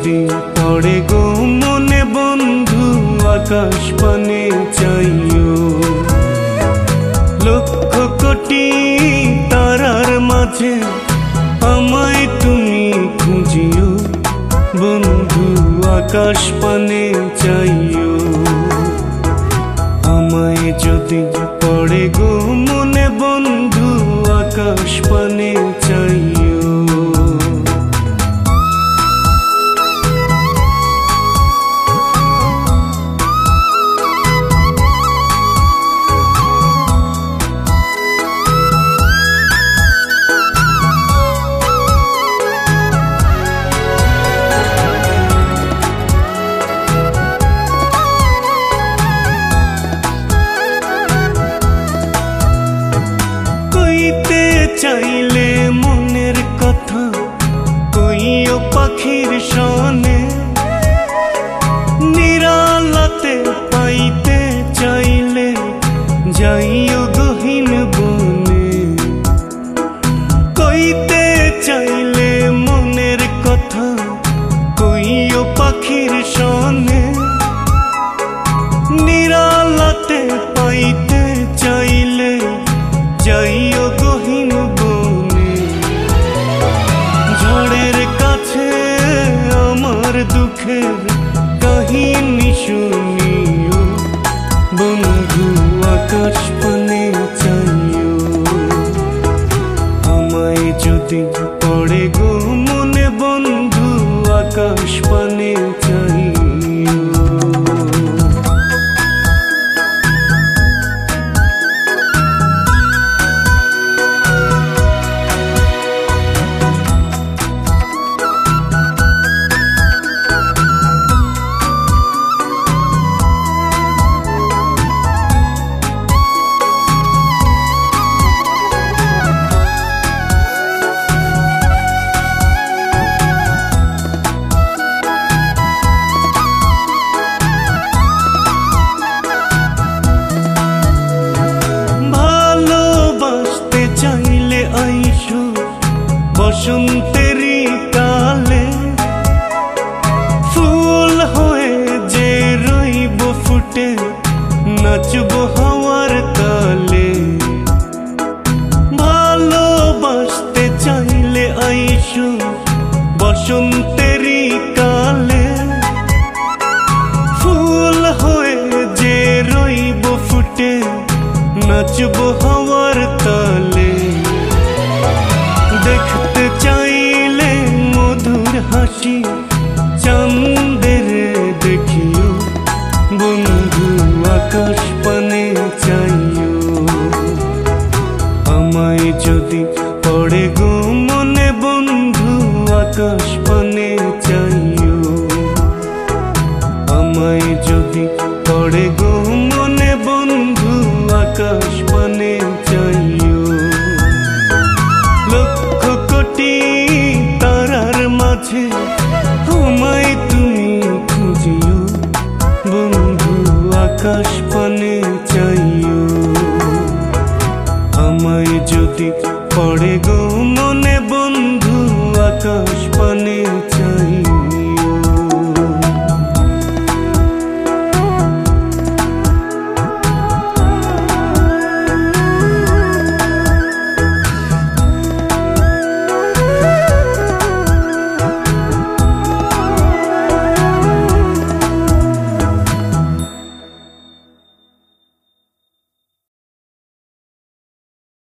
যদি পড়ে গো মনে বন্ধু আকাশ পানে চাইও। লক্ষ কোটি তারার মাঝে আমায় তুমি খুঁজিও, বন্ধু আকাশ পানে চাইও। আমায় যদি পড়ে গো মনে বন্ধু আকাশ পানে চাইও। চাইলে মনের কথা কইও পাখির সনে, নিরালাতে পাইতে চাইলে যাইও গহীন বনে। কইতে চাইলে মনের কথা কইও পাখির সনে, নিরালাতে পাইতে চাইলে যাইও গহীন বনে। ঝড়ের কাছে আমার দুঃখের কাহিনী শুনিও, বন্ধু আকাশ পানে চাইও। আমায় যদি পড়ে গো মনে বন্ধু আকাশ পানে চাইও। বসন্তেরই কালে ফুল হয়ে যে রইব ফুটে, নাচব হাওয়ার তালে। ভালোবাসতে চাইলে আইসো বসন্তেরই কালে, ফুল হয়ে যে রইব ফুটে, নাচব হাওয়ার তালে। দেখতে চাইলে মধুর হাসি চাঁদের দেখিও, বন্ধু আকাশ পানে চাইও। আমায় যদি পড়ে গো মনে বন্ধু আকাশ পানে চাইও। আমায় যদি পড়ে গো মনে বন্ধু আকাশ পানে চাইও। লক্ষ কোটি তারার মাঝে আমায় তুমি খুঁজিও, বন্ধু আকাশ পানে চাইও। আমায় যদি পড়ে গো